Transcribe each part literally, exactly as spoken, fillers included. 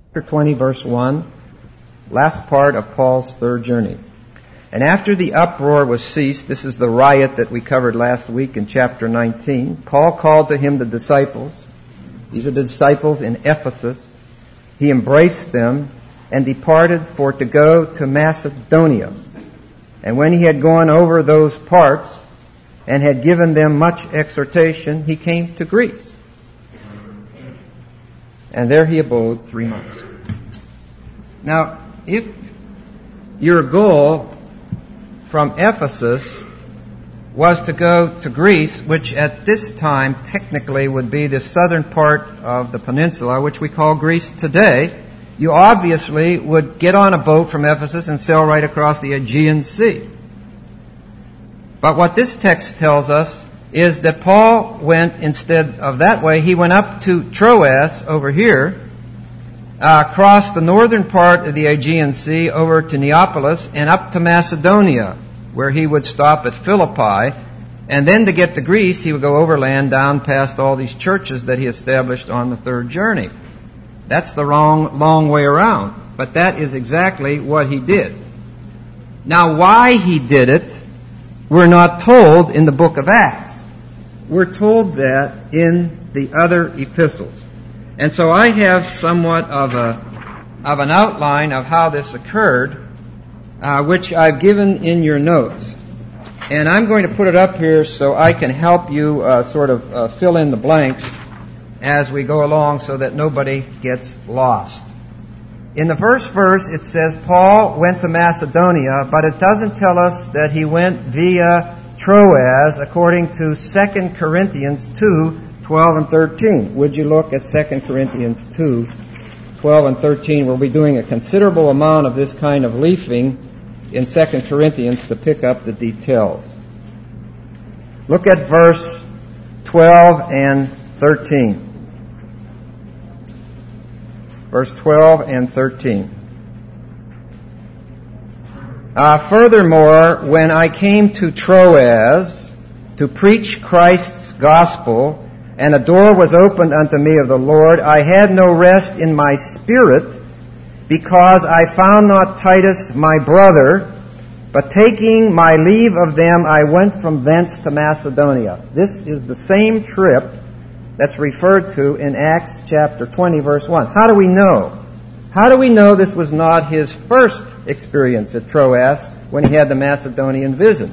Chapter twenty, verse one, last part of Paul's third journey. And after the uproar was ceased, this is the riot that we covered last week in chapter nineteen, Paul called to him the disciples. These are the disciples in Ephesus. He embraced them and departed for to go to Macedonia. And when he had gone over those parts and had given them much exhortation, he came to Greece. And there he abode three months. Now, if your goal from Ephesus was to go to Greece, which at this time technically would be the southern part of the peninsula, which we call Greece today, you obviously would get on a boat from Ephesus and sail right across the Aegean Sea. But what this text tells us is that Paul went, instead of that way, he went up to Troas over here, uh, crossed the northern part of the Aegean Sea over to Neapolis and up to Macedonia, where he would stop at Philippi. And then to get to Greece, he would go overland down past all these churches that he established on the third journey. That's the wrong, long way around. But that is exactly what he did. Now, why he did it, we're not told in the book of Acts. We're told that in the other epistles. And so I have somewhat of a of an outline of how this occurred, uh, which I've given in your notes. And I'm going to put it up here so I can help you uh, sort of uh, fill in the blanks as we go along so that nobody gets lost. In the first verse it says Paul went to Macedonia, but it doesn't tell us that he went via Troas according to Second Corinthians two, twelve and thirteen. Would you look at Second Corinthians two, twelve and thirteen? We'll be doing a considerable amount of this kind of leafing in Second Corinthians to pick up the details. Look at verse twelve and thirteen. Verse twelve and thirteen. Uh, furthermore, when I came to Troas to preach Christ's gospel, and a door was opened unto me of the Lord, I had no rest in my spirit, because I found not Titus my brother, but taking my leave of them, I went from thence to Macedonia. This is the same trip that's referred to in Acts chapter twenty, verse one. How do we know? How do we know this was not his first experience at Troas when he had the Macedonian visit?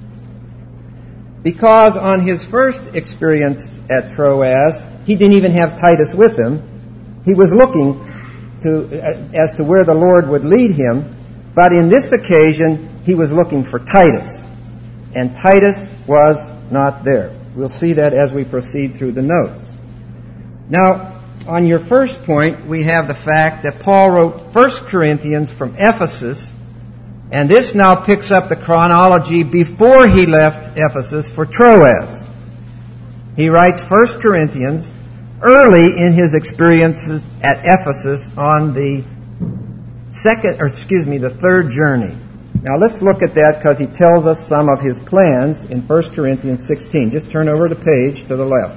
Because on his first experience at Troas, he didn't even have Titus with him. He was looking to as to where the Lord would lead him, but in this occasion, he was looking for Titus, and Titus was not there. We'll see that as we proceed through the notes. Now, on your first point, we have the fact that Paul wrote First Corinthians from Ephesus, and this now picks up the chronology before he left Ephesus for Troas. He writes First Corinthians early in his experiences at Ephesus on the second, or excuse me, the third journey. Now let's look at that because he tells us some of his plans in First Corinthians sixteen. Just turn over the page to the left.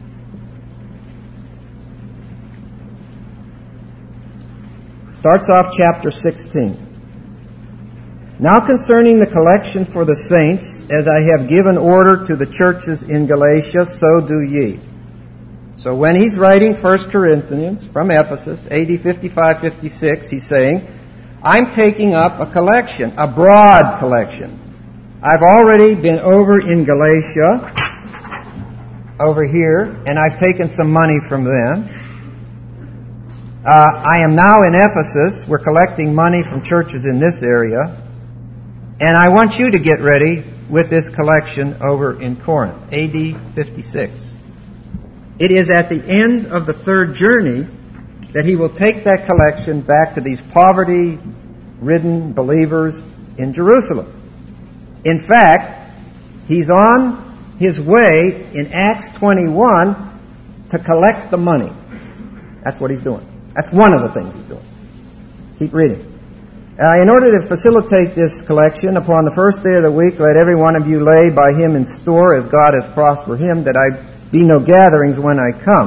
Starts off chapter sixteen. Now concerning the collection for the saints, as I have given order to the churches in Galatia, so do ye. So when he's writing First Corinthians from Ephesus, A D fifty-five fifty-six, he's saying, I'm taking up a collection, a broad collection. I've already been over in Galatia, over here, and I've taken some money from them. Uh, I am now in Ephesus. We're collecting money from churches in this area. And I want you to get ready with this collection over in Corinth, A D fifty-six. It is at the end of the third journey that he will take that collection back to these poverty-ridden believers in Jerusalem. In fact, he's on his way in Acts twenty-one to collect the money. That's what he's doing. That's one of the things he's doing. Keep reading. Uh, in order to facilitate this collection, upon the first day of the week, let every one of you lay by him in store, as God has prospered him, that I be no gatherings when I come.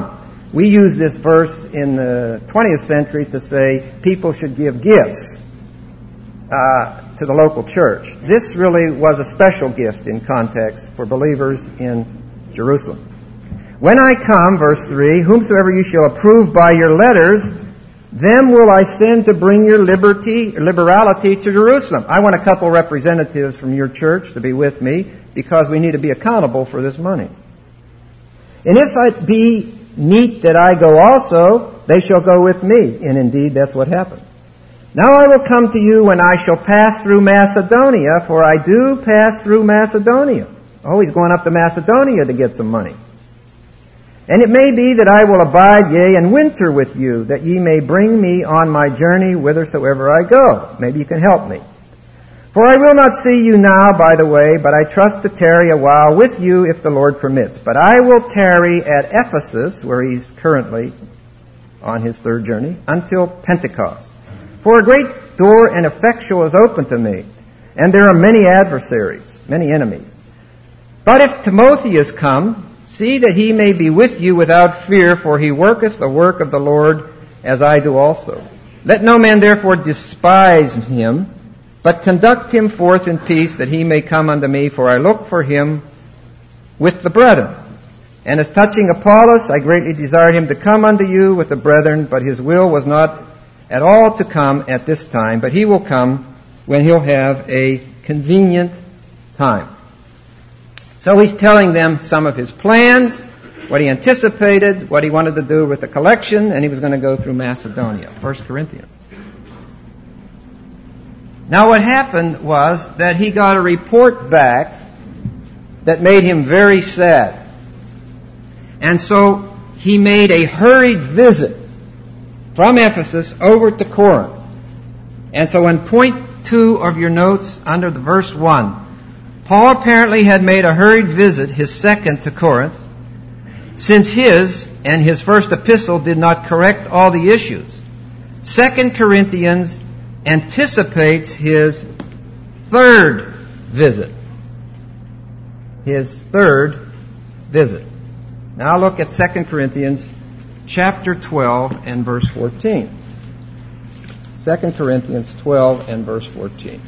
We use this verse in the twentieth century to say people should give gifts uh, to the local church. This really was a special gift in context for believers in Jerusalem. When I come, verse three, whomsoever you shall approve by your letters, them will I send to bring your liberty, liberality to Jerusalem. I want a couple representatives from your church to be with me because we need to be accountable for this money. And if it be meet that I go also, they shall go with me. And indeed, that's what happened. Now I will come to you when I shall pass through Macedonia, for I do pass through Macedonia. Oh, he's going up to Macedonia to get some money. And it may be that I will abide, yea, and winter with you, that ye may bring me on my journey whithersoever I go. Maybe you can help me. For I will not see you now by the way, but I trust to tarry a while with you if the Lord permits. But I will tarry at Ephesus, where he's currently on his third journey, until Pentecost. For a great door and effectual is open to me, and there are many adversaries, many enemies. But if Timotheus come, see that he may be with you without fear, for he worketh the work of the Lord as I do also. Let no man therefore despise him, but conduct him forth in peace, that he may come unto me, for I look for him with the brethren. And as touching Apollos, I greatly desired him to come unto you with the brethren, but his will was not at all to come at this time, but he will come when he'll have a convenient time. So he's telling them some of his plans, what he anticipated, what he wanted to do with the collection, and he was going to go through Macedonia, First Corinthians. Now what happened was that he got a report back that made him very sad. And so he made a hurried visit from Ephesus over to Corinth. And so in point two of your notes under the verse one, Paul apparently had made a hurried visit, his second, to Corinth, since his and his first epistle did not correct all the issues. Second Corinthians anticipates his third visit. His third visit. Now look at Second Corinthians chapter twelve and verse fourteen. Second Corinthians twelve and verse fourteen.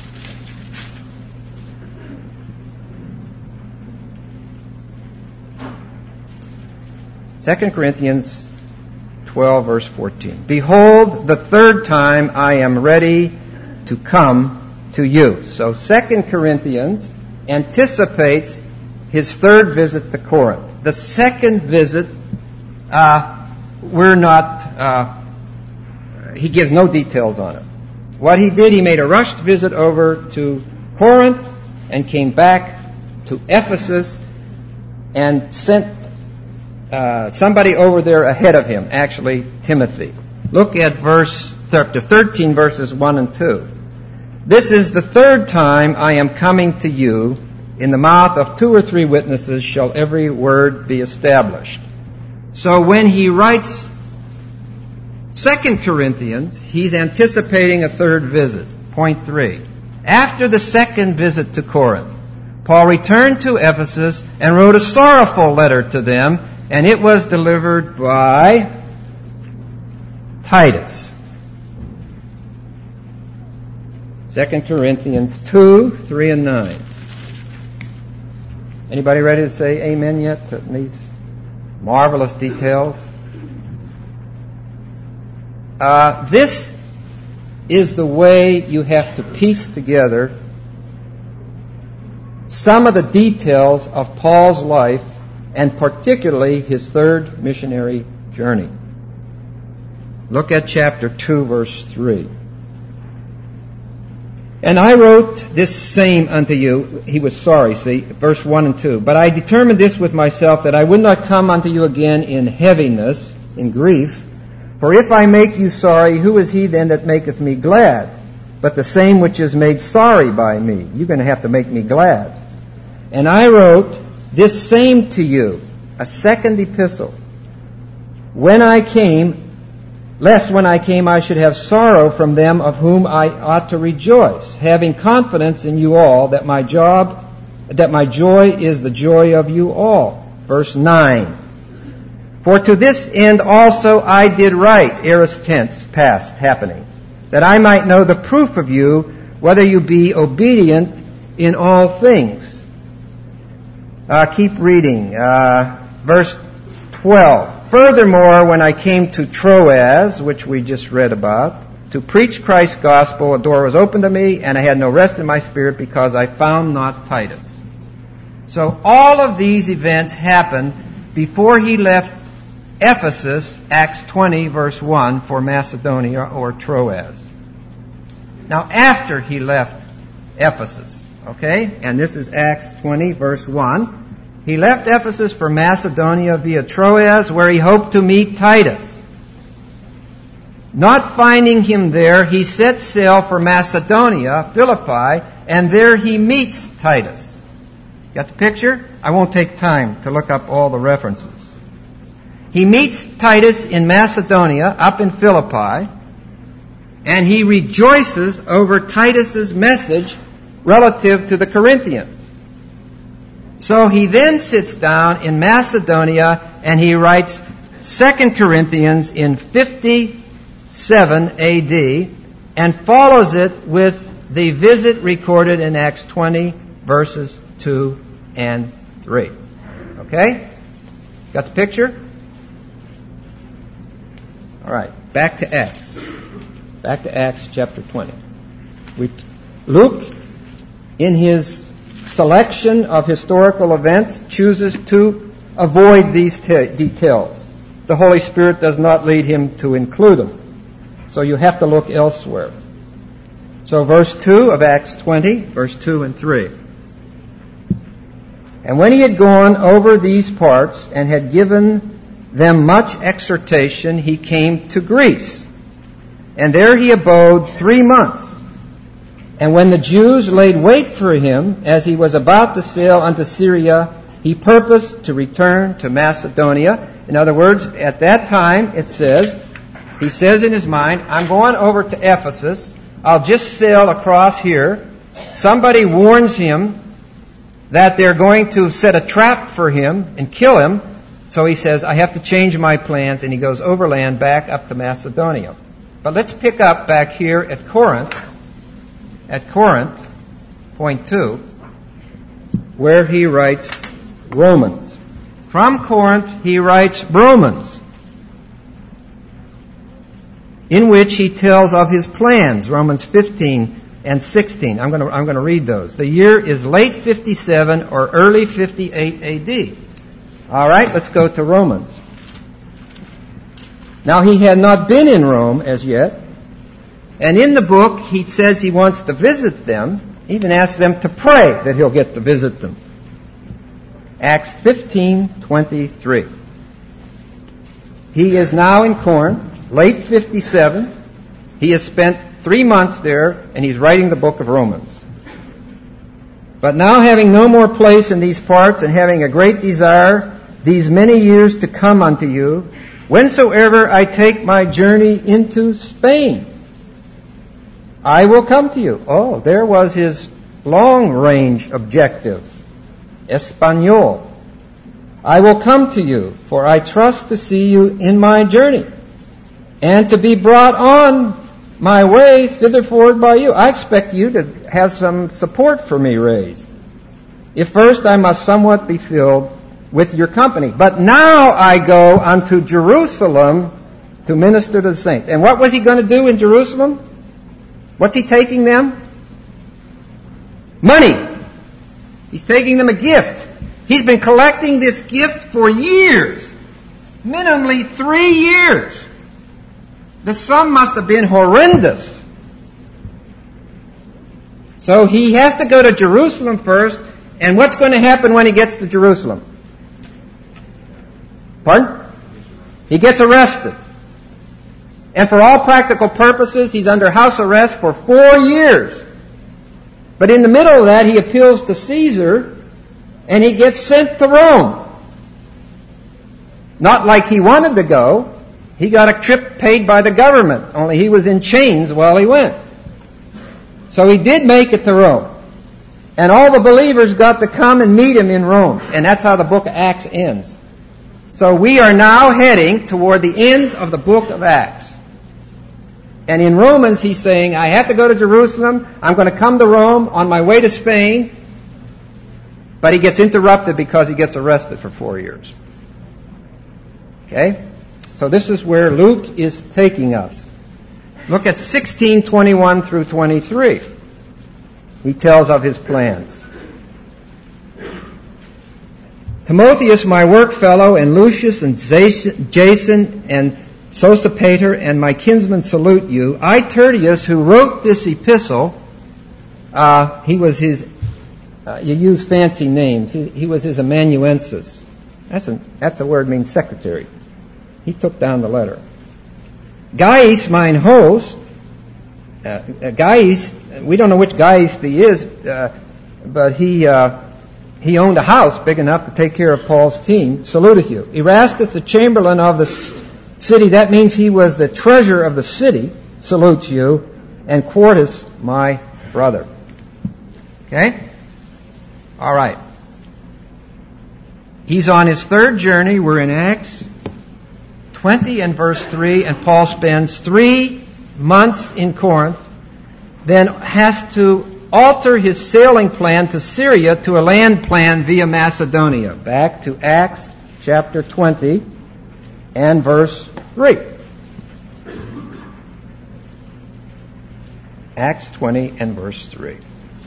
Second Corinthians twelve, verse fourteen. Behold, the third time I am ready to come to you. So Second Corinthians anticipates his third visit to Corinth. The second visit, uh, we're not, uh, he gives no details on it. What he did, he made a rushed visit over to Corinth and came back to Ephesus and sent Uh, somebody over there ahead of him, actually Timothy. Look at verse chapter thirteen, verses one and two. This is the third time I am coming to you. In the mouth of two or three witnesses shall every word be established. So when he writes Second Corinthians, he's anticipating a third visit. Point three. After the second visit to Corinth, Paul returned to Ephesus and wrote a sorrowful letter to them, and it was delivered by Titus. Second Corinthians two, three and nine. Anybody ready to say amen yet to these marvelous details? Uh, this is the way you have to piece together some of the details of Paul's life, and particularly his third missionary journey. Look at chapter two, verse three. And I wrote this same unto you. He was sorry, see, verse one and two. But I determined this with myself, that I would not come unto you again in heaviness, in grief. For if I make you sorry, who is he then that maketh me glad? But the same which is made sorry by me. You're going to have to make me glad. And I wrote this same to you, a second epistle, when I came, lest when I came I should have sorrow from them of whom I ought to rejoice, having confidence in you all that my job, that my joy is the joy of you all. Verse nine. For to this end also I did write, aorist tense, past, happening, that I might know the proof of you, whether you be obedient in all things. Uh, keep reading. Uh, verse twelve. Furthermore, when I came to Troas, which we just read about, to preach Christ's gospel, a door was opened to me, and I had no rest in my spirit because I found not Titus. So all of these events happened before he left Ephesus, Acts twenty, verse one, for Macedonia or Troas. Now, after he left Ephesus, okay, and this is Acts twenty, verse one, he left Ephesus for Macedonia via Troas, where he hoped to meet Titus. Not finding him there, he sets sail for Macedonia, Philippi, and there he meets Titus. Got the picture? I won't take time to look up all the references. He meets Titus in Macedonia, up in Philippi, and he rejoices over Titus's message relative to the Corinthians. So he then sits down in Macedonia and he writes Second Corinthians in fifty-seven A D and follows it with the visit recorded in Acts twenty, verses two and three. Okay? Got the picture? All right, back to Acts. Back to Acts chapter twenty. We, Luke, in his selection of historical events, chooses to avoid these te- details. The Holy Spirit does not lead him to include them. So you have to look elsewhere. So verse two of Acts twenty, verse two and three. And when he had gone over these parts and had given them much exhortation, he came to Greece. And there he abode three months. And when the Jews laid wait for him, as he was about to sail unto Syria, he purposed to return to Macedonia. In other words, at that time, it says, he says in his mind, I'm going over to Ephesus. I'll just sail across here. Somebody warns him that they're going to set a trap for him and kill him. So he says, I have to change my plans, and he goes overland back up to Macedonia. But let's pick up back here at Corinth, at Corinth, point two, where he writes Romans. From Corinth, he writes Romans, in which he tells of his plans, Romans fifteen and sixteen. I'm going to, I'm going to read those. The year is late fifty-seven or early fifty-eight A D. All right, let's go to Romans. Now, he had not been in Rome as yet, and in the book he says he wants to visit them, even asks them to pray that he'll get to visit them. Acts fifteen twenty-three. He is now in Corinth, late fifty-seven. He has spent three months there, and he's writing the book of Romans. But now, having no more place in these parts, and having a great desire these many years to come unto you, whensoever I take my journey into Spain, I will come to you. Oh, there was his long-range objective. Espanol. I will come to you, for I trust to see you in my journey, and to be brought on my way thitherward by you. I expect you to have some support for me raised. If first I must somewhat be filled with your company. But now I go unto Jerusalem to minister to the saints. And what was he going to do in Jerusalem? What's he taking them? Money. He's taking them a gift. He's been collecting this gift for years. Minimally three years. The sum must have been horrendous. So he has to go to Jerusalem first. And what's going to happen when he gets to Jerusalem? Pardon? He gets arrested. And for all practical purposes, he's under house arrest for four years. But in the middle of that, he appeals to Caesar, and he gets sent to Rome. Not like he wanted to go. He got a trip paid by the government, only he was in chains while he went. So he did make it to Rome. And all the believers got to come and meet him in Rome. And that's how the book of Acts ends. So we are now heading toward the end of the book of Acts. And in Romans, he's saying, I have to go to Jerusalem. I'm going to come to Rome on my way to Spain. But he gets interrupted because he gets arrested for four years. Okay? So this is where Luke is taking us. Look at sixteen twenty-one through twenty-three. He tells of his plans. Timotheus, my work fellow, and Lucius and Jason and Sosipater and my kinsmen salute you. I, Tertius, who wrote this epistle, uh, he was his, uh, you use fancy names, he, he was his amanuensis. That's a, that's a word means secretary. He took down the letter. Gaius, mine host, uh, Gaius, we don't know which Gaius he is, uh, but he, uh, he owned a house big enough to take care of Paul's team, saluteth you. Erastus, the chamberlain of the city, that means he was the treasurer of the city, salutes you, and Quartus, my brother. Okay? All right. He's on his third journey. We're in Acts twenty and verse three, and Paul spends three months in Corinth, then has to alter his sailing plan to Syria to a land plan via Macedonia. Back to Acts chapter twenty and verse three. Acts twenty and verse three.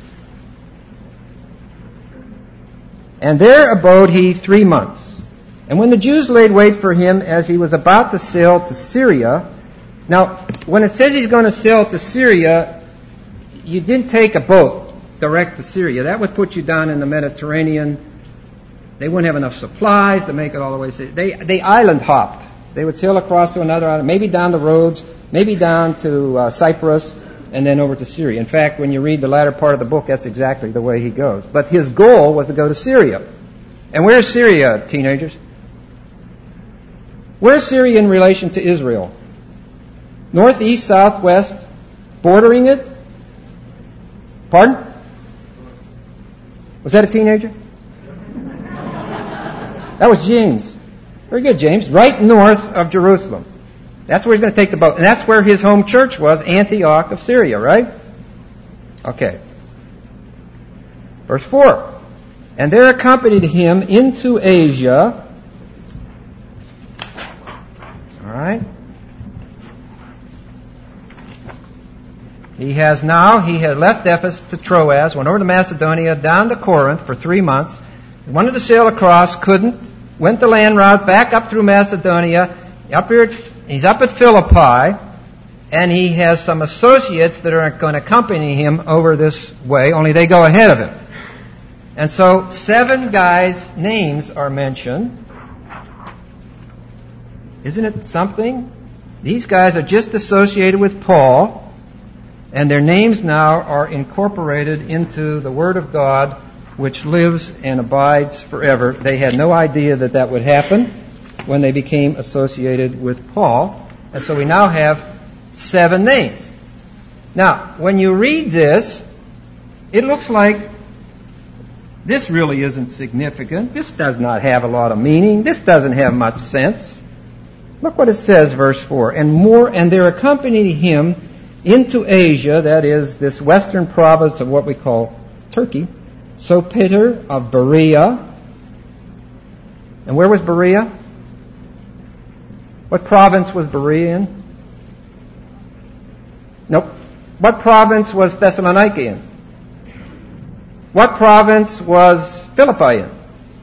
And there abode he three months. And when the Jews laid wait for him as he was about to sail to Syria, now, when it says he's going to sail to Syria, you didn't take a boat direct to Syria. That would put you down in the Mediterranean. They wouldn't have enough supplies to make it all the way to Syria. They, they island hopped. They would sail across to another island, maybe down the Rhodes, maybe down to uh, Cyprus, and then over to Syria. In fact, when you read the latter part of the book, that's exactly the way he goes. But his goal was to go to Syria. And where's Syria, teenagers? Where's Syria in relation to Israel? Northeast, southwest, bordering it? Pardon? Was that a teenager? That was James. Very good, James. Right north of Jerusalem. That's where he's going to take the boat. And that's where his home church was, Antioch of Syria, right? Okay. Verse four. And there accompanied him into Asia. All right. He has now, he had left Ephesus to Troas, went over to Macedonia, down to Corinth for three months. He wanted to sail across, couldn't. Went the land route, back up through Macedonia. Up here, at, he's up at Philippi, and he has some associates that are going to accompany him over this way, only they go ahead of him. And so, seven guys' names are mentioned. Isn't it something? These guys are just associated with Paul, and their names now are incorporated into the Word of God, which lives and abides forever. They had no idea that that would happen when they became associated with Paul. And so we now have seven names. Now, when you read this, it looks like this really isn't significant. This does not have a lot of meaning. This doesn't have much sense. Look what it says, verse four. And more, and there accompanied him into Asia, that is, this western province of what we call Turkey, Sopater of Berea. And where was Berea? What province was Berea in? Nope. What province was Thessalonica in? What province was Philippi in?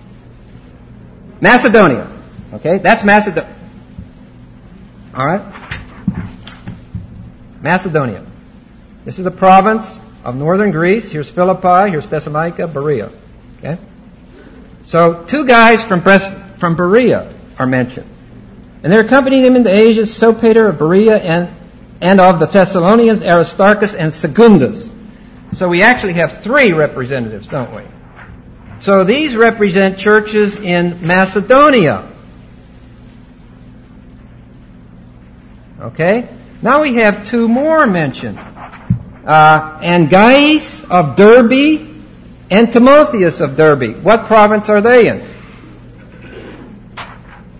Macedonia. Okay, that's Macedonia. All right. Macedonia. This is a province of northern Greece. Here's Philippi, here's Thessalonica, Berea. Okay? So, two guys from from Berea are mentioned. And they're accompanying him into Asia, Sopater of Berea and, and of the Thessalonians, Aristarchus and Secundus. So we actually have three representatives, don't we? So these represent churches in Macedonia. Okay? Now we have two more mentioned. Uh, and Gaius of Derbe and Timotheus of Derbe. What province are they in?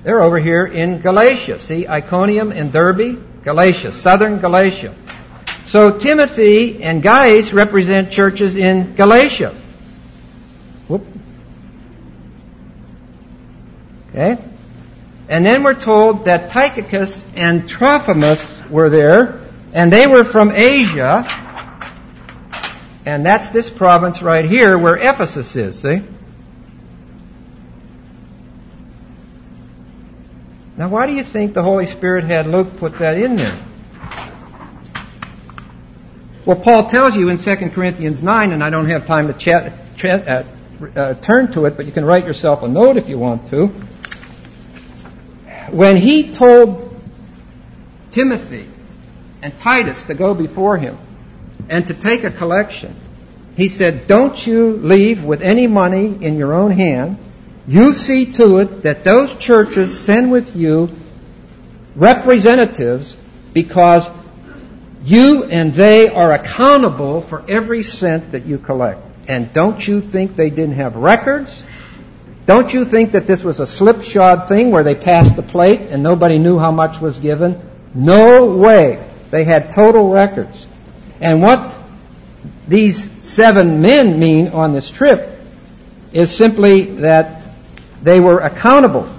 They're over here in Galatia. See, Iconium and Derbe, Galatia, southern Galatia. So Timothy and Gaius represent churches in Galatia. Whoop. Okay? And then we're told that Tychicus and Trophimus were there, and they were from Asia, and that's this province right here where Ephesus is, see? Now why do you think the Holy Spirit had Luke put that in there? Well, Paul tells you in Second Corinthians nine, and I don't have time to chat, chat, uh, uh, turn to it, but you can write yourself a note if you want to. When he told Timothy and Titus to go before him and to take a collection, he said, don't you leave with any money in your own hands. You see to it that those churches send with you representatives, because you and they are accountable for every cent that you collect. And don't you think they didn't have records? Don't you think that this was a slipshod thing where they passed the plate and nobody knew how much was given? No way. They had total records. And what these seven men mean on this trip is simply that they were accountable.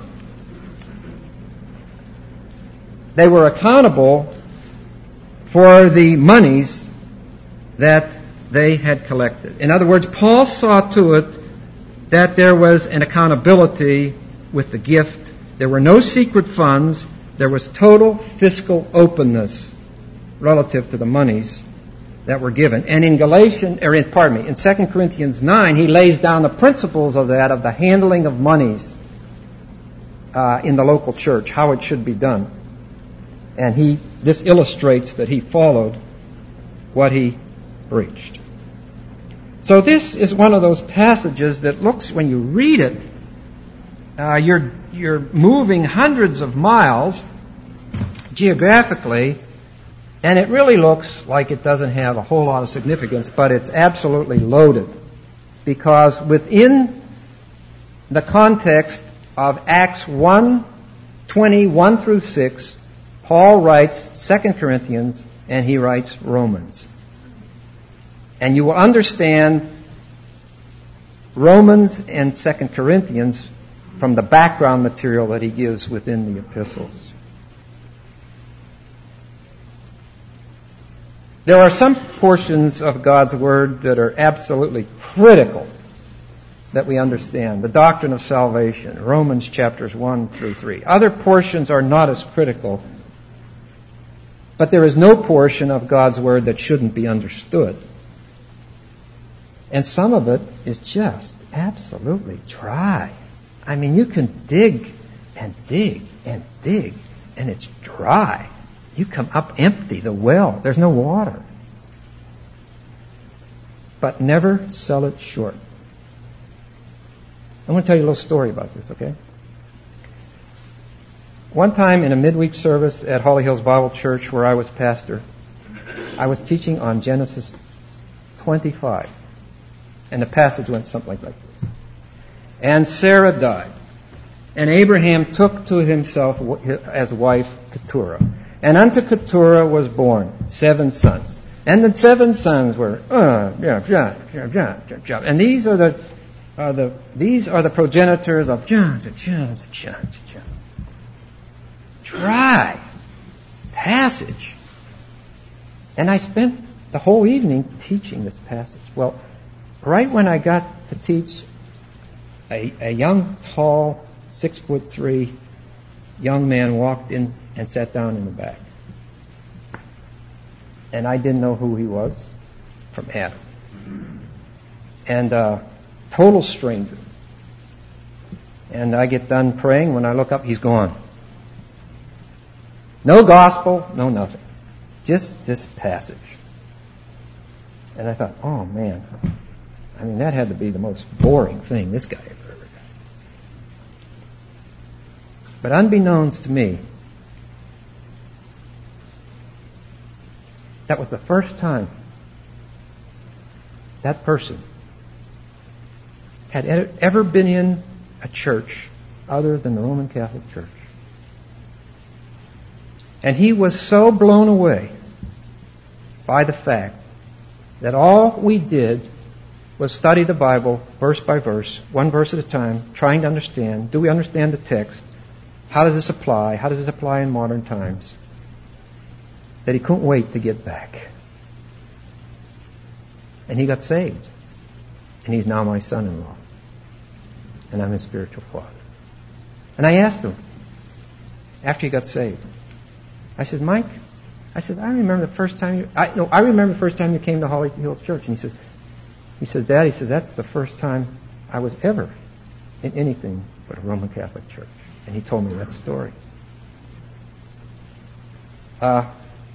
They were accountable for the monies that they had collected. In other words, Paul saw to it that there was an accountability with the gift. There were no secret funds. There was total fiscal openness relative to the monies that were given. And in Galatians, or in, pardon me, in Second Corinthians nine, he lays down the principles of that, of the handling of monies uh, in the local church, how it should be done. And he, this illustrates that he followed what he preached. So this is one of those passages that looks, when you read it, uh, you're you're moving hundreds of miles geographically, and it really looks like it doesn't have a whole lot of significance, but it's absolutely loaded. Because within the context of Acts one, twenty, one through six, Paul writes Second Corinthians and he writes Romans. And you will understand Romans and Second Corinthians from the background material that he gives within the epistles. There are some portions of God's Word that are absolutely critical that we understand. The doctrine of salvation, Romans chapters one through three. Other portions are not as critical, but there is no portion of God's Word that shouldn't be understood. And some of it is just absolutely dry. I mean, you can dig and dig and dig, and it's dry. You come up empty, the well. There's no water. But never sell it short. I'm going to tell you a little story about this, okay? One time in a midweek service at Holly Hills Bible Church where I was pastor, I was teaching on Genesis twenty-five. And the passage went something like this. And Sarah died. And Abraham took to himself as wife Keturah. And unto Keturah was born seven sons. And the seven sons were, uh, yeah, yeah, yeah, yeah, yeah. And these are the, are the, these are the progenitors of John, John, John, John. Dry passage. And I spent the whole evening teaching this passage. Well, right when I got to teach, a, a young, tall, six foot three young man walked in and sat down in the back. And I didn't know who he was from Adam. And uh total stranger. And I get done praying. When I look up, he's gone. No gospel, no nothing. Just this passage. And I thought, oh man, I mean, that had to be the most boring thing this guy ever heard. But unbeknownst to me, that was the first time that person had ever been in a church other than the Roman Catholic Church. And he was so blown away by the fact that all we did was study the Bible verse by verse, one verse at a time, trying to understand. Do we understand the text? How does this apply? How does this apply in modern times? That he couldn't wait to get back. And he got saved. And he's now my son-in-law. And I'm his spiritual father. And I asked him, after he got saved, I said, Mike, I said, I remember the first time you, I, no, I remember the first time you came to Holly Hills Church. And he says, he says, Dad, he says, that's the first time I was ever in anything but a Roman Catholic church. And he told me that story. Uh,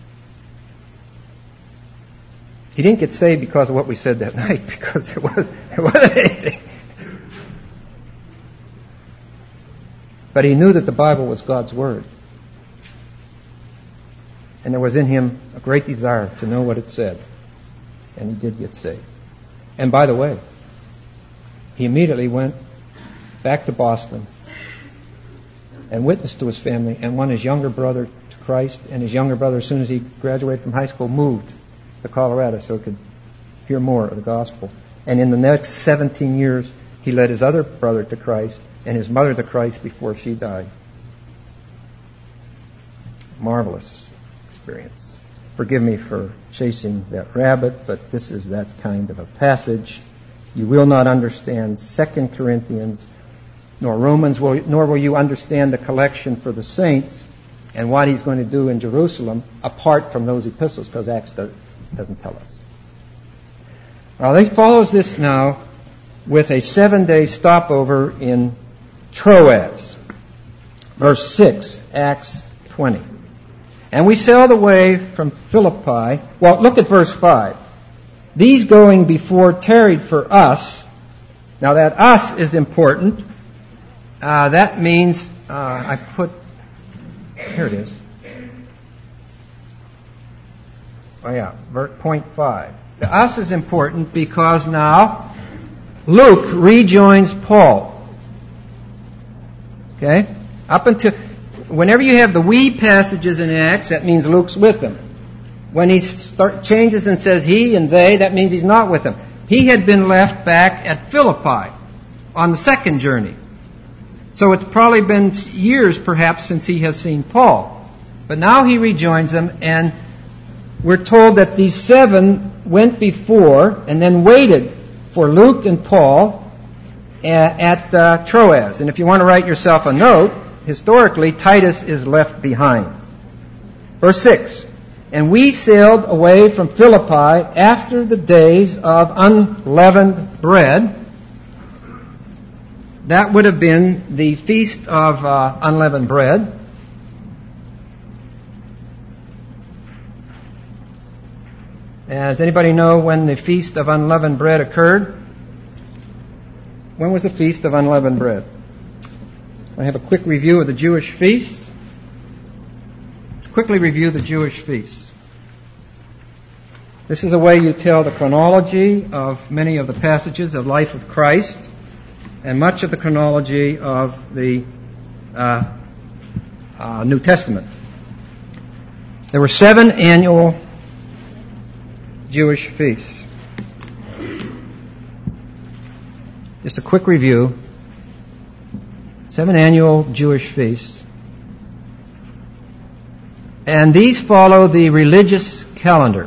he didn't get saved because of what we said that night, because there was, there wasn't anything. But he knew that the Bible was God's Word. And there was in him a great desire to know what it said. And he did get saved. And by the way, he immediately went back to Boston and witnessed to his family and won his younger brother to Christ. And his younger brother, as soon as he graduated from high school, moved to Colorado so he could hear more of the gospel. And in the next seventeen years, he led his other brother to Christ and his mother to Christ before she died. Marvelous experience. Forgive me for chasing that rabbit, but this is that kind of a passage. You will not understand Second Corinthians, nor Romans, will, nor will you understand the collection for the saints and what he's going to do in Jerusalem apart from those epistles, because Acts does, doesn't tell us. Well, he follows this now with a seven-day stopover in Troas. Verse six, Acts twenty. And we sailed away from Philippi. Well, look at verse five. These going before tarried for us. Now that us is important. Uh, that means, uh, I put, here it is. Oh yeah, point five. The us is important because now Luke rejoins Paul. Okay? Up until, whenever you have the we passages in Acts, that means Luke's with them. When he start, changes and says he and they, that means he's not with them. He had been left back at Philippi on the second journey. So it's probably been years perhaps since he has seen Paul. But now he rejoins them, and we're told that these seven went before and then waited for Luke and Paul at uh, Troas. And if you want to write yourself a note, historically, Titus is left behind. Verse six. And we sailed away from Philippi after the days of unleavened bread. That would have been the feast of uh, unleavened bread. Does anybody know when the feast of unleavened bread occurred? When was the feast of unleavened bread? I have a quick review of the Jewish feasts. Let's quickly review the Jewish feasts. This is a way you tell the chronology of many of the passages of life of Christ and much of the chronology of the uh, uh, New Testament. There were seven annual Jewish feasts. Just a quick review. Seven annual Jewish feasts. And these follow the religious calendar.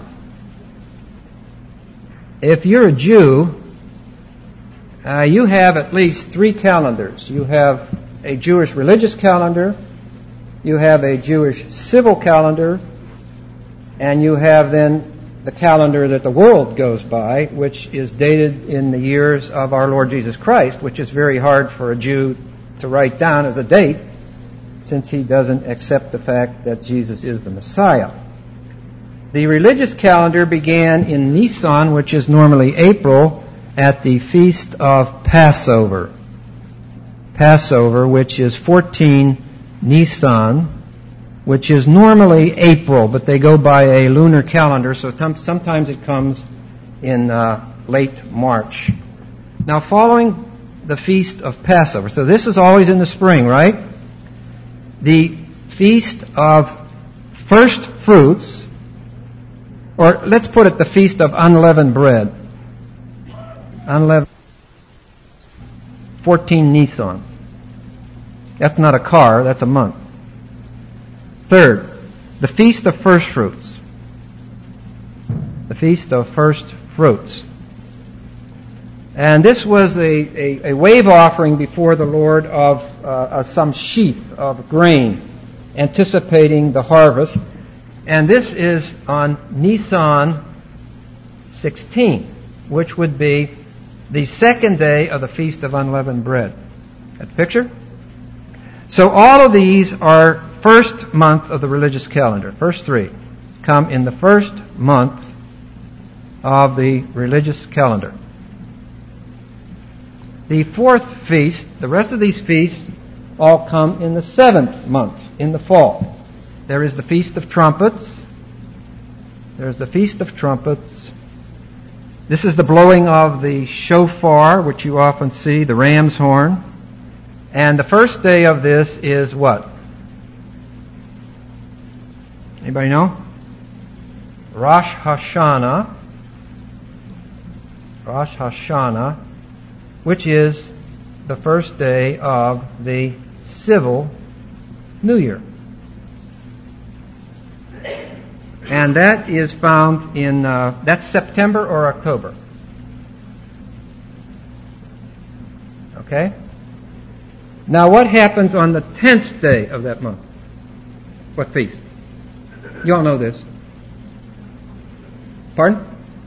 If you're a Jew, uh, you have at least three calendars. You have a Jewish religious calendar, you have a Jewish civil calendar, and you have then the calendar that the world goes by, which is dated in the years of our Lord Jesus Christ, which is very hard for a Jew to write down as a date, since he doesn't accept the fact that Jesus is the Messiah. The religious calendar began in Nisan, which is normally April, at the feast of Passover. Passover, which is fourteen Nisan, which is normally April, but they go by a lunar calendar, so sometimes it comes in uh, late March. Now, following the feast of Passover, so this is always in the spring, right? The feast of first fruits, or let's put it the Feast of Unleavened Bread. Unleavened. fourteen Nisan. That's not a car, that's a month. Third, the Feast of First Fruits. The Feast of First Fruits. And this was a, a, a wave offering before the Lord of uh, some sheaf of grain, anticipating the harvest. And this is on Nisan sixteen, which would be the second day of the Feast of Unleavened Bread. That picture? So all of these are first month of the religious calendar. First three come in the first month of the religious calendar. The fourth feast, the rest of these feasts all come in the seventh month, in the fall. There is the Feast of Trumpets. There's the Feast of Trumpets. This is the blowing of the shofar, which you often see, the ram's horn. And the first day of this is what? Anybody know? Rosh Hashanah. Rosh Hashanah, which is the first day of the civil New Year. And that is found in, uh, that's September or October. Okay? Now what happens on the tenth day of that month? What feast? You all know this. Pardon?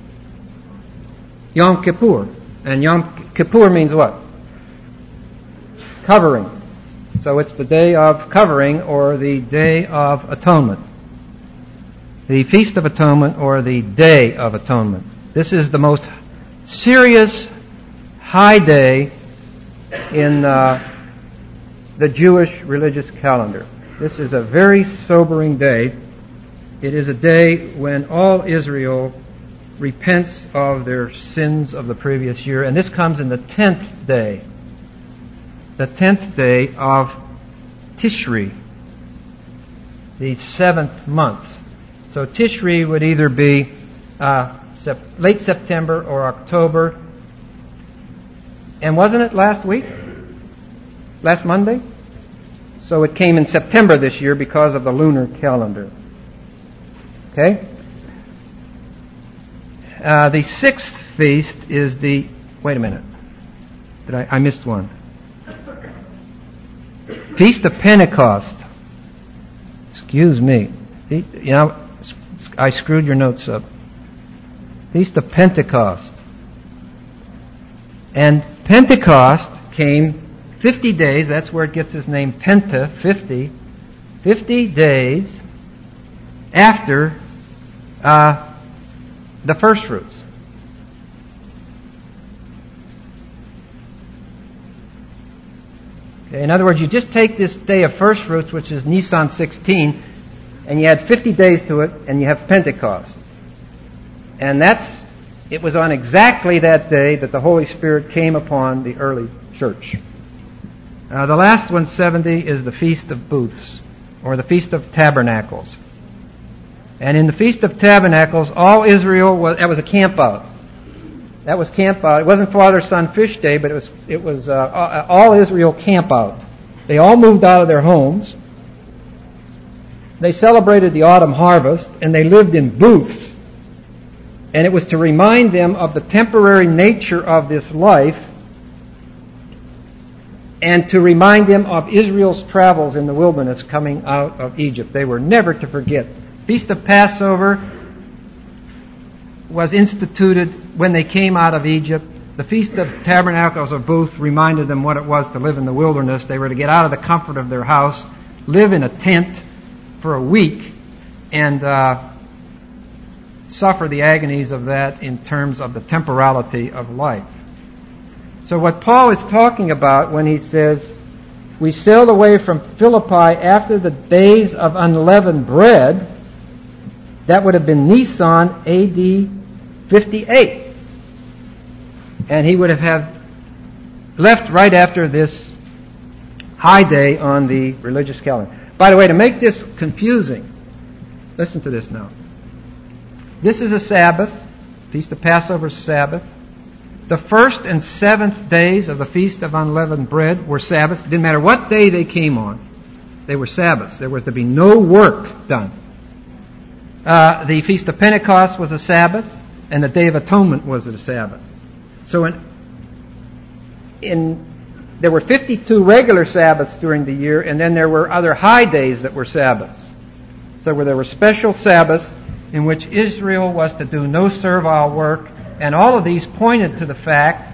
Yom Kippur. And Yom Kippur means what? Covering. So it's the day of covering or the day of atonement. The Feast of Atonement or the Day of Atonement. This is the most serious high day in uh, the Jewish religious calendar. This is a very sobering day. It is a day when all Israel repents of their sins of the previous year, and this comes in the tenth day. The tenth day of Tishri, the seventh month. So Tishri would either be uh, sep- late September or October. And wasn't it last week? Last Monday? So it came in September this year because of the lunar calendar. Okay? Uh, the sixth feast is the... Wait a minute. Did I, I missed one. Feast of Pentecost. Excuse me. You know, I screwed your notes up. Feast of Pentecost. And Pentecost came fifty days, that's where it gets its name, Penta, fifty. fifty days after uh, the first fruits. Okay, in other words, you just take this day of first fruits, which is Nisan sixteen, and you add fifty days to it, and you have Pentecost. And that's, it was on exactly that day that the Holy Spirit came upon the early church. Uh, the last one, seventy, is the Feast of Booths, or the Feast of Tabernacles. And in the Feast of Tabernacles, all Israel was, that was a camp out. That was camp out. It wasn't Father, Son, Fish Day, but it was, it was uh, all Israel camp out. They all moved out of their homes. They celebrated the autumn harvest, and they lived in booths. And it was to remind them of the temporary nature of this life, and to remind them of Israel's travels in the wilderness coming out of Egypt. They were never to forget. Feast of Passover was instituted when they came out of Egypt. The Feast of Tabernacles or Booth reminded them what it was to live in the wilderness. They were to get out of the comfort of their house, live in a tent for a week, and uh, suffer the agonies of that in terms of the temporality of life. So what Paul is talking about when he says, we sailed away from Philippi after the days of unleavened bread, that would have been Nisan A D fifty-eight. And he would have had left right after this high day on the religious calendar. By the way, to make this confusing, Listen to this now. This is a Sabbath. Feast of Passover Sabbath. The first and seventh days of the Feast of Unleavened Bread were Sabbaths. It didn't matter what day they came on. They were Sabbaths. There was to be no work done. Uh, the Feast of Pentecost was a Sabbath, and the Day of Atonement was a Sabbath. So in, in there were fifty-two regular Sabbaths during the year, and then there were other high days that were Sabbaths. So where there were special Sabbaths in which Israel was to do no servile work, and all of these pointed to the fact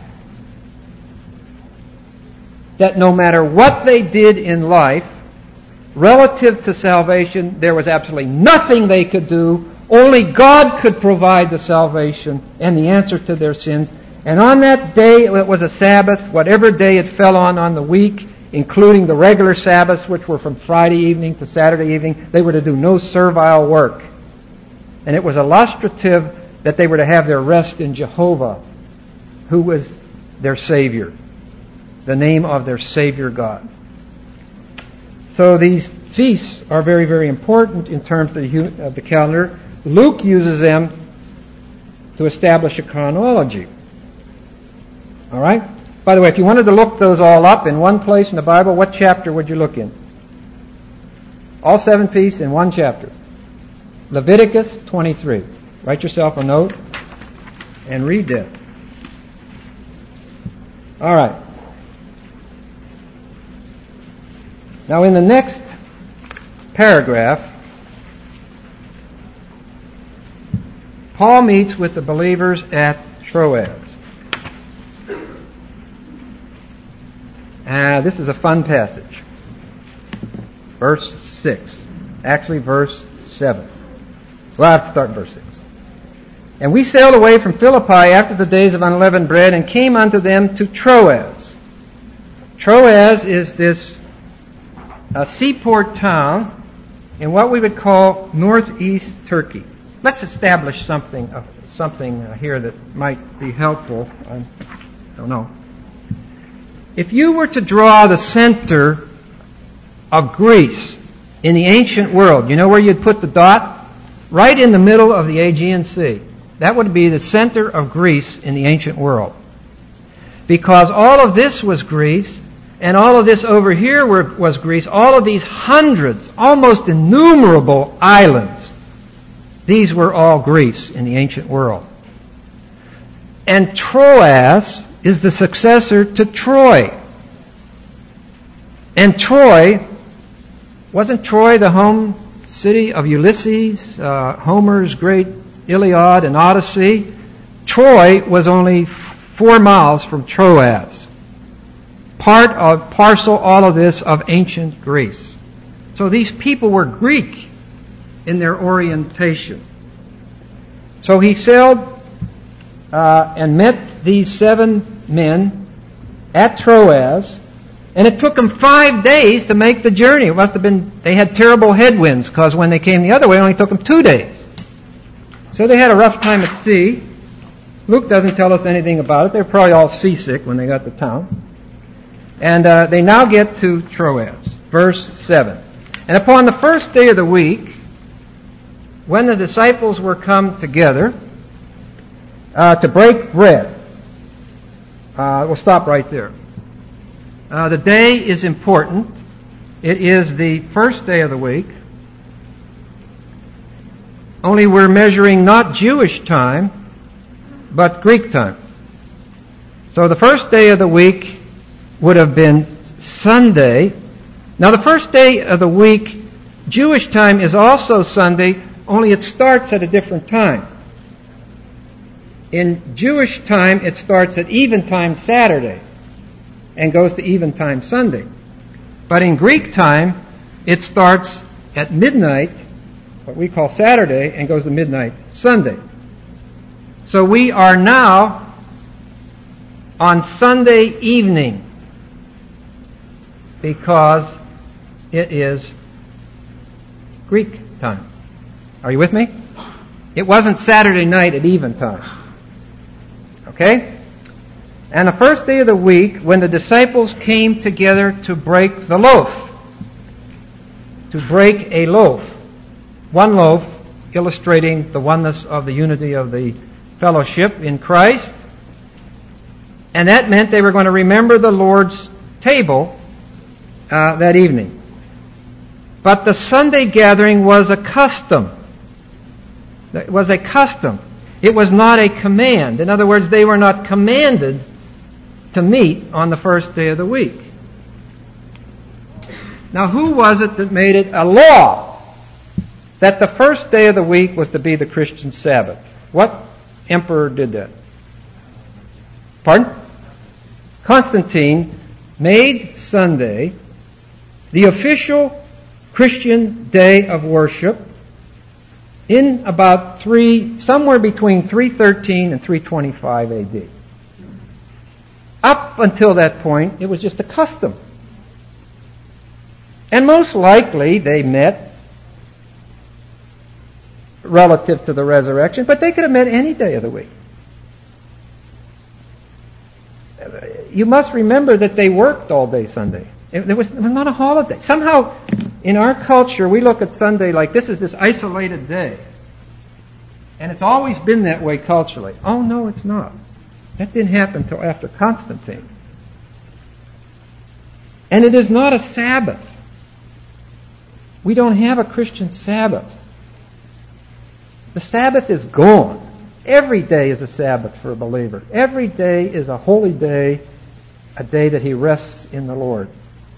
that no matter what they did in life, relative to salvation, there was absolutely nothing they could do. Only God could provide the salvation and the answer to their sins. And on that day, it was a Sabbath, whatever day it fell on on the week, including the regular Sabbaths, which were from Friday evening to Saturday evening, they were to do no servile work. And it was illustrative that they were to have their rest in Jehovah, who was their Savior, the name of their Savior God. So these feasts are very, very important in terms of the, of the calendar. Luke uses them to establish a chronology. All right? By the way, if you wanted to look those all up in one place in the Bible, what chapter would you look in? All seven feasts in one chapter. Leviticus twenty-three. Write yourself a note and read that. All right. Now in the next paragraph, Paul meets with the believers at Troas. Uh, this is a fun passage. Verse six. Actually, verse seven. Well, I have to start in verse six. And we sailed away from Philippi after the days of unleavened bread and came unto them to Troas. Troas is this uh, seaport town in what we would call northeast Turkey. Let's establish something uh, something uh, here that might be helpful. I don't know. If you were to draw the center of Greece in the ancient world, you know where you'd put the dot? Right in the middle of the Aegean Sea. That would be the center of Greece in the ancient world. Because all of this was Greece, and all of this over here were, was Greece, all of these hundreds, almost innumerable islands, these were all Greece in the ancient world. And Troas is the successor to Troy. And Troy, wasn't Troy the home city of Ulysses, uh, Homer's great Iliad and Odyssey? Troy was only four miles from Troas. Part of, parcel, all of this of ancient Greece. So these people were Greek in their orientation. So he sailed uh, and met these seven men at Troas, and it took them five days to make the journey. It must have been, they had terrible headwinds, because when they came the other way, it only took them two days. So they had a rough time at sea. Luke doesn't tell us anything about it. They were probably all seasick when they got to town. And uh, they now get to Troas. Verse seven. And upon the first day of the week, when the disciples were come together uh, to break bread, uh, we'll stop right there. Uh, the day is important. It is the first day of the week. Only we're measuring not Jewish time, but Greek time. So the first day of the week would have been Sunday. Now the first day of the week, Jewish time, is also Sunday, only it starts at a different time. In Jewish time, it starts at eventime Saturday and goes to eventime Sunday. But in Greek time, it starts at midnight, what we call Saturday, and goes to midnight Sunday. So we are now on Sunday evening because it is Greek time. Are you with me? It wasn't Saturday night at eventime. Okay? And the first day of the week, when the disciples came together to break the loaf, to break a loaf, one loaf illustrating the oneness of the unity of the fellowship in Christ. And that meant they were going to remember the Lord's table uh, that evening. But the Sunday gathering was a custom. It was a custom. It was not a command. In other words, they were not commanded to meet on the first day of the week. Now, who was it that made it a law that the first day of the week was to be the Christian Sabbath? What emperor did that? Pardon? Constantine made Sunday the official Christian day of worship in about three, somewhere between three thirteen and three twenty-five A D. Up until that point, it was just a custom. And most likely they met relative to the resurrection, but they could have met any day of the week. You must remember that they worked all day Sunday. It was, it was not a holiday. Somehow, in our culture, we look at Sunday like this is this isolated day. And it's always been that way culturally. Oh, no, it's not. That didn't happen until after Constantine. And it is not a Sabbath. We don't have a Christian Sabbath. The Sabbath is gone. Every day is a Sabbath for a believer. Every day is a holy day, a day that he rests in the Lord.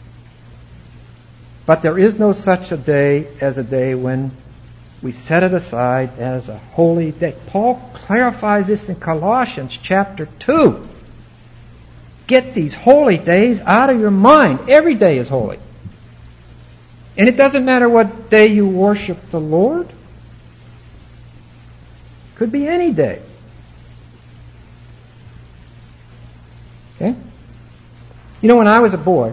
But there is no such a day as a day when we set it aside as a holy day. Paul clarifies this in Colossians chapter two. Get these holy days out of your mind. Every day is holy. And it doesn't matter what day you worship the Lord. Could be any day. Okay? You know, when I was a boy,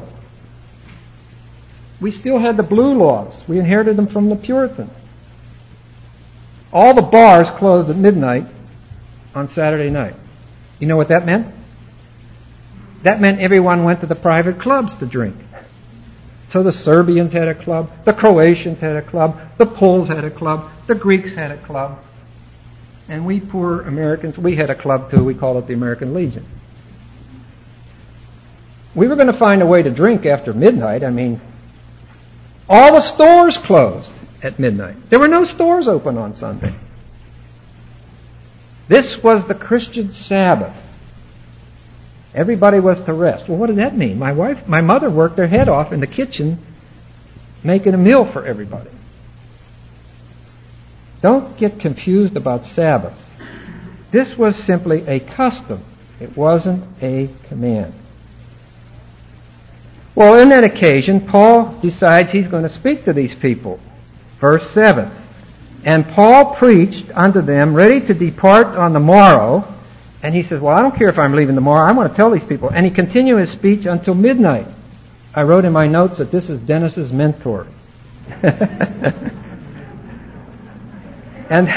we still had the blue laws. We inherited them from the Puritans. All the bars closed at midnight on Saturday night. You know what that meant? That meant everyone went to the private clubs to drink. So the Serbians had a club, the Croatians had a club, the Poles had a club, the Greeks had a club. And we poor Americans, we had a club too. We called it the American Legion. We were going to find a way to drink after midnight. I mean, all the stores closed at midnight. There were no stores open on Sunday. This was the Christian Sabbath. Everybody was to rest. Well, what did that mean? My wife, my mother worked her head off in the kitchen making a meal for everybody. Don't get confused about Sabbath. This was simply a custom. It wasn't a command. Well, in that occasion, Paul decides he's going to speak to these people. Verse seven. And Paul preached unto them, ready to depart on the morrow. And he says, well, I don't care if I'm leaving tomorrow. I want to tell these people. And he continued his speech until midnight. I wrote in my notes that this is Dennis's mentor. and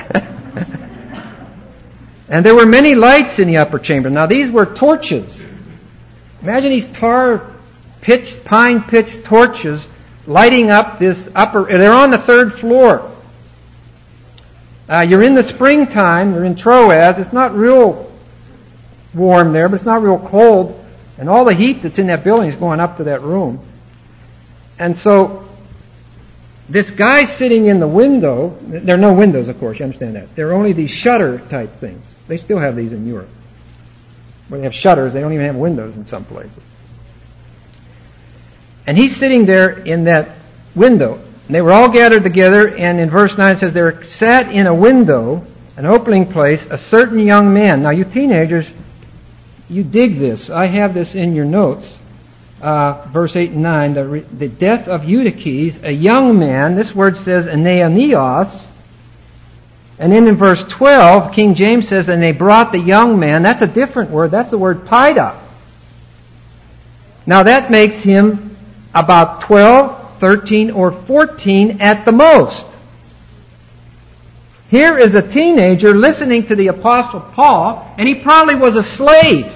and there were many lights in the upper chamber. Now these were torches. Imagine these tar pitch, pine pitch torches lighting up this upper, they're on the third floor. Uh, you're in the springtime, you're in Troas, it's not real warm there, but it's not real cold, and all the heat that's in that building is going up to that room. And so, this guy sitting in the window, there are no windows, of course, you understand that. There are only these shutter type things. They still have these in Europe. Where they have shutters, they don't even have windows in some places. And he's sitting there in that window. And they were all gathered together, and in verse nine it says, there sat in a window, an opening place, a certain young man. Now you teenagers, you dig this. I have this in your notes. Uh, verse eight and nine, the, re- the death of Eutyches, a young man. This word says Ananias. And then in verse twelve, King James says, and they brought the young man. That's a different word. That's the word Pida. Now that makes him about twelve, thirteen, or fourteen at the most. Here is a teenager listening to the Apostle Paul, and he probably was a slave.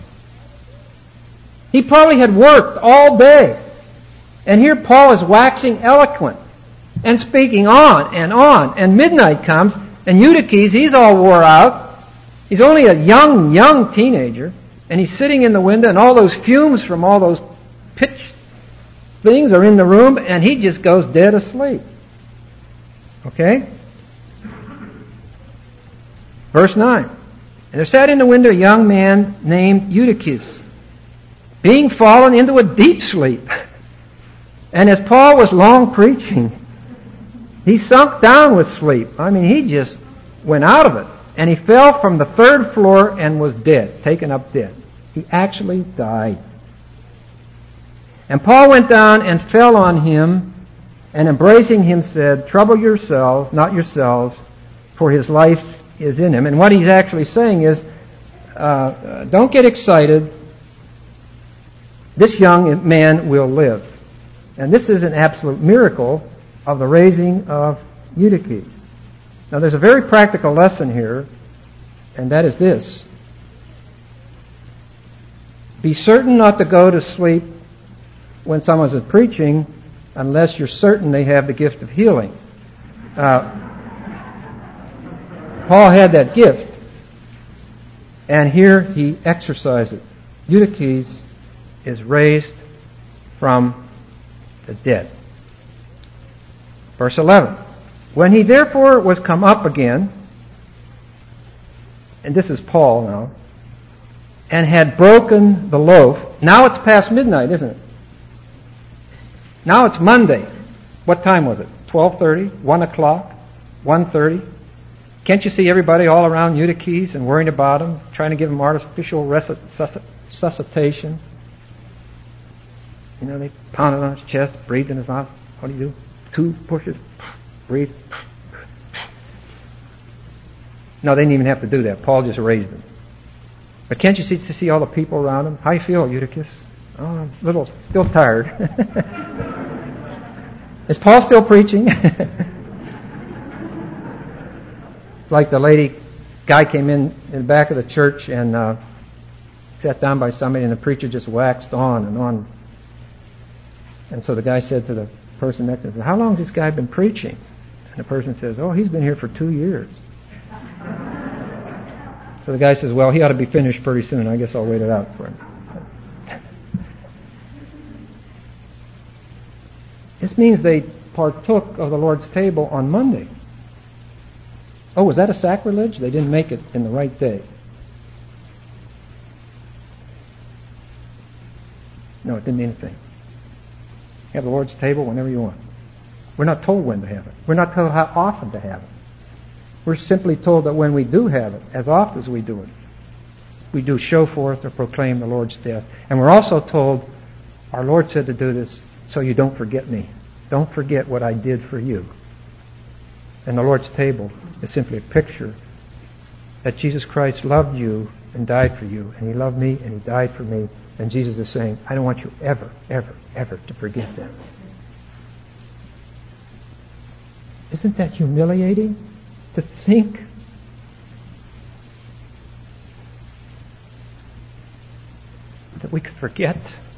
He probably had worked all day. And here Paul is waxing eloquent. and speaking on and on. And midnight comes, and Eutychus, he's all wore out. He's only a young, young teenager, and he's sitting in the window, and all those fumes from all those pitch things are in the room, and he just goes dead asleep. Okay? Verse nine. And there sat in the window a young man named Eutychus, being fallen into a deep sleep. And as Paul was long preaching, he sunk down with sleep. I mean, he just went out of it. And he fell from the third floor and was dead, taken up dead. He actually died. And Paul went down and fell on him, and embracing him said, "Trouble yourselves, not yourselves, for his life is in him." And what he's actually saying is, uh, don't get excited. This young man will live. And this is an absolute miracle of the raising of Eutychus. Now there's a very practical lesson here, and that is this. Be certain not to go to sleep when someone is preaching unless you're certain they have the gift of healing. Uh, Paul had that gift, and here he exercised it. Eutychus is raised from the dead. Verse eleven. When he therefore was come up again, and this is Paul now, and had broken the loaf. Now it's past midnight, isn't it? Now it's Monday. What time was it? twelve thirty? one o'clock? one thirty? Can't you see everybody all around Eutychus and worrying about him, trying to give him artificial resuscitation? You know, they pounded on his chest, breathed in his mouth. What do you do? Two pushes, breathe. No, they didn't even have to do that. Paul just raised them. But can't you see to see all the people around him? How do you feel, Eutychus? Oh, I'm a little, still tired. Is Paul still preaching? It's like the lady, guy came in in the back of the church and uh, sat down by somebody, and the preacher just waxed on and on. And so the guy said to the person next to him, "How long has this guy been preaching?" And the person says, "Oh, he's been here for two years." So the guy says, "Well, he ought to be finished pretty soon. I guess I'll wait it out for him." This means they partook of the Lord's table on Monday. Oh, was that a sacrilege? They didn't make it in the right day. No, it didn't mean anything. You have the Lord's table whenever you want. We're not told when to have it. We're not told how often to have it. We're simply told that when we do have it, as often as we do it, we do show forth or proclaim the Lord's death. And we're also told, our Lord said to do this so you don't forget me. Don't forget what I did for you. And the Lord's table is simply a picture that Jesus Christ loved you and died for you. And He loved me and He died for me. And Jesus is saying, I don't want you ever, ever, ever to forget that. Isn't that humiliating? To think that we could forget.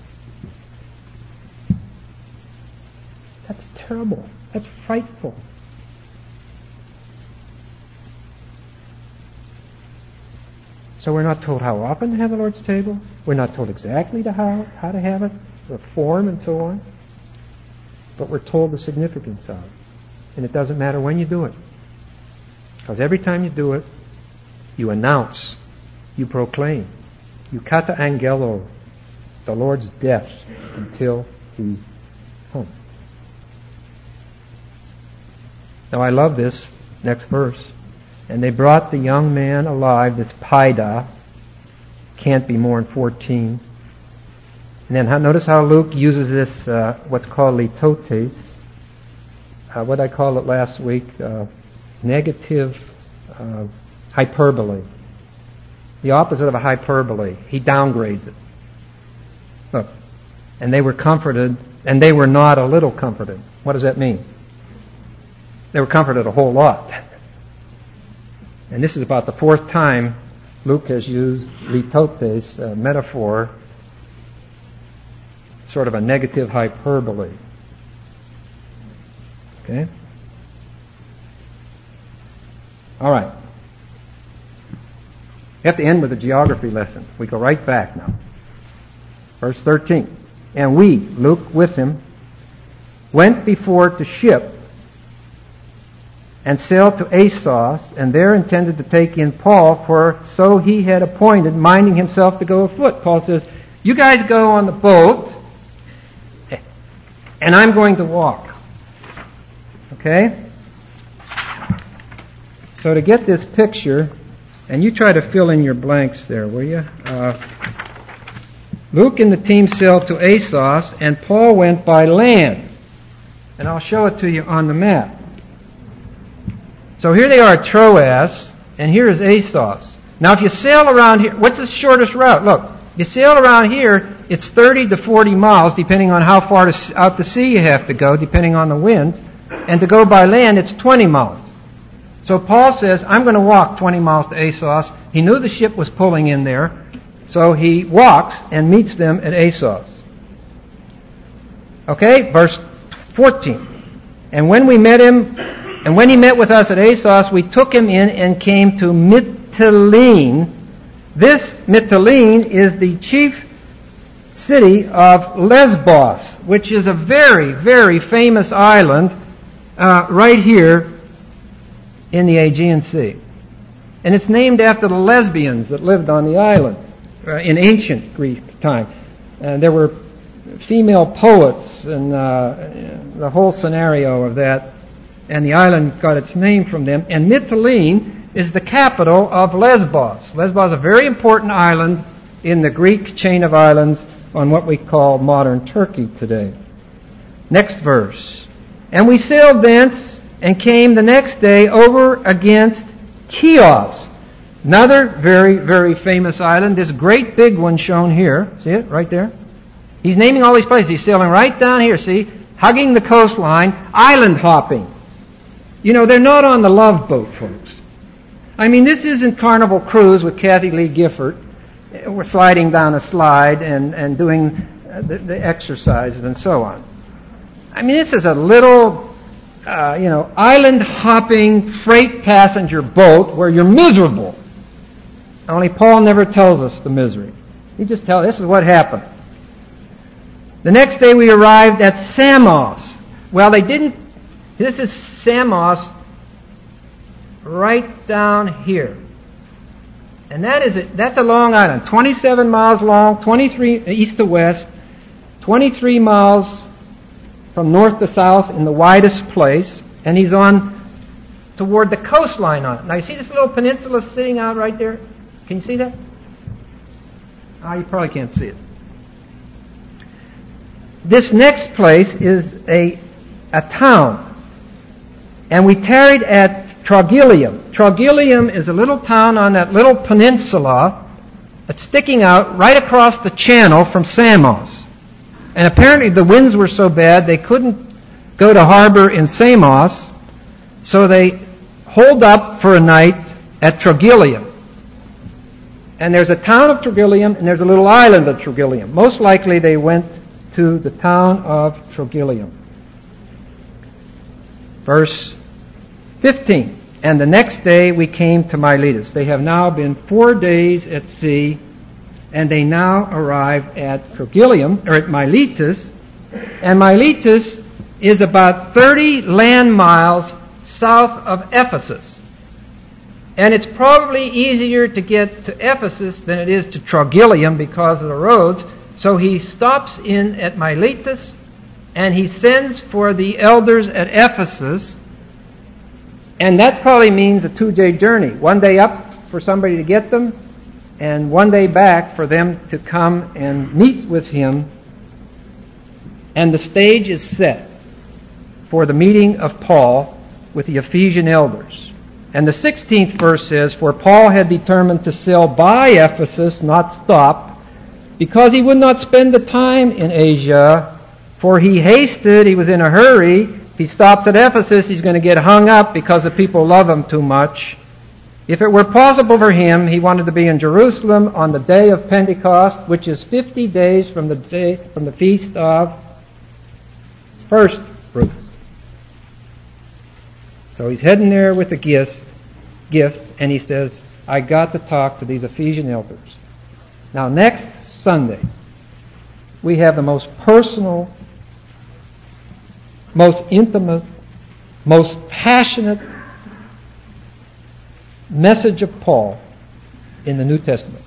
That's terrible. That's frightful. So we're not told how often to have the Lord's table. We're not told exactly to how, how to have it, the form and so on. But we're told the significance of it. And it doesn't matter when you do it. Because every time you do it, you announce, you proclaim, you kata angelo, the Lord's death until He comes. Now I love this next verse. And they brought the young man alive, this paida, can't be more than fourteen. And then how, notice how Luke uses this, uh, what's called litotes, uh, what I called it last week, uh, negative uh, hyperbole. The opposite of a hyperbole. He downgrades it. Look, and they were comforted, and they were not a little comforted. What does that mean? They were comforted a whole lot. And this is about the fourth time Luke has used litotes, a metaphor, sort of a negative hyperbole. Okay? All right. We have to end with a geography lesson. We go right back now. Verse thirteen. And we, Luke with him, went before to ship and sailed to Assos, and there intended to take in Paul, for so he had appointed, minding himself to go afoot. Paul says, you guys go on the boat, and I'm going to walk. Okay? So to get this picture, and you try to fill in your blanks there, will you? Uh, Luke and the team sailed to Assos, and Paul went by land. And I'll show it to you on the map. So here they are at Troas, and here is Assos. Now if you sail around here, what's the shortest route? Look, you sail around here, it's thirty to forty miles, depending on how far to, out to sea you have to go, depending on the winds. And to go by land, it's twenty miles. So Paul says, I'm going to walk twenty miles to Assos. He knew the ship was pulling in there, so he walks and meets them at Assos. Okay, verse fourteen. And when we met him, and when he met with us at Assos, we took him in and came to Mytilene. This Mytilene is the chief city of Lesbos, which is a very, very famous island uh, right here in the Aegean Sea. And it's named after the lesbians that lived on the island uh, in ancient Greek time. Uh, there were female poets and uh, the whole scenario of that. And the island got its name from them. And Mytilene is the capital of Lesbos. Lesbos is a very important island in the Greek chain of islands on what we call modern Turkey today. Next verse. And we sailed thence and came the next day over against Chios. Another very, very famous island. This great big one shown here. See it right there? He's naming all these places. He's sailing right down here, see? Hugging the coastline, island hopping. You know, they're not on the Love Boat, folks. I mean, this isn't Carnival Cruise with Kathy Lee Gifford. We're sliding down a slide and, and doing the, the exercises and so on. I mean, this is a little, uh, you know, island hopping freight passenger boat where you're miserable. Only Paul never tells us the misery. He just tells, this is what happened. The next day we arrived at Samos. Well, they didn't, this is Samos right down here. And that is it. That's a long island. twenty-seven miles long, twenty-three east to west, twenty-three miles from north to south in the widest place. And he's on toward the coastline on it. Now you see this little peninsula sitting out right there? Can you see that? Ah, oh, you probably can't see it. This next place is a, a town. And we tarried at Trogyllium. Trogyllium is a little town on that little peninsula that's sticking out right across the channel from Samos. And apparently the winds were so bad they couldn't go to harbor in Samos, so they holed up for a night at Trogyllium. And there's a town of Trogyllium and there's a little island of Trogyllium. Most likely they went to the town of Trogyllium. Verse fifteen. And the next day we came to Miletus. They have now been four days at sea, and they now arrive at Trogyllium, or at Miletus. And Miletus is about thirty land miles south of Ephesus. And it's probably easier to get to Ephesus than it is to Trogyllium because of the roads. So he stops in at Miletus, and he sends for the elders at Ephesus. And that probably means a two-day journey. One day up for somebody to get them, and one day back for them to come and meet with him. And the stage is set for the meeting of Paul with the Ephesian elders. And the sixteenth verse says, For Paul had determined to sail by Ephesus, not stop, because he would not spend the time in Asia, for he hasted, he was in a hurry. If he stops at Ephesus, he's going to get hung up because the people love him too much. If it were possible for him, he wanted to be in Jerusalem on the day of Pentecost, which is fifty days from the day, from the feast of first fruits. So he's heading there with the gift, gift, and he says, I got to talk to these Ephesian elders. Now, next Sunday, we have the most personal, most intimate, most passionate message of Paul in the New Testament.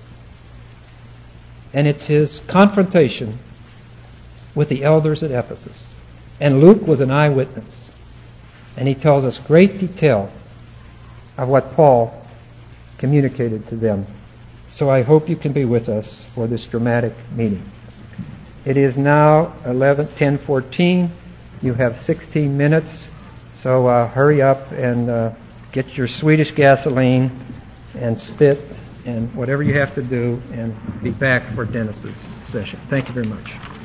And it's his confrontation with the elders at Ephesus. And Luke was an eyewitness. And he tells us great detail of what Paul communicated to them. So I hope you can be with us for this dramatic meeting. It is now eleven ten fourteen. You have sixteen minutes. So uh, hurry up and uh, get your Swedish gasoline and spit and whatever you have to do and be back for Dennis's session. Thank you very much.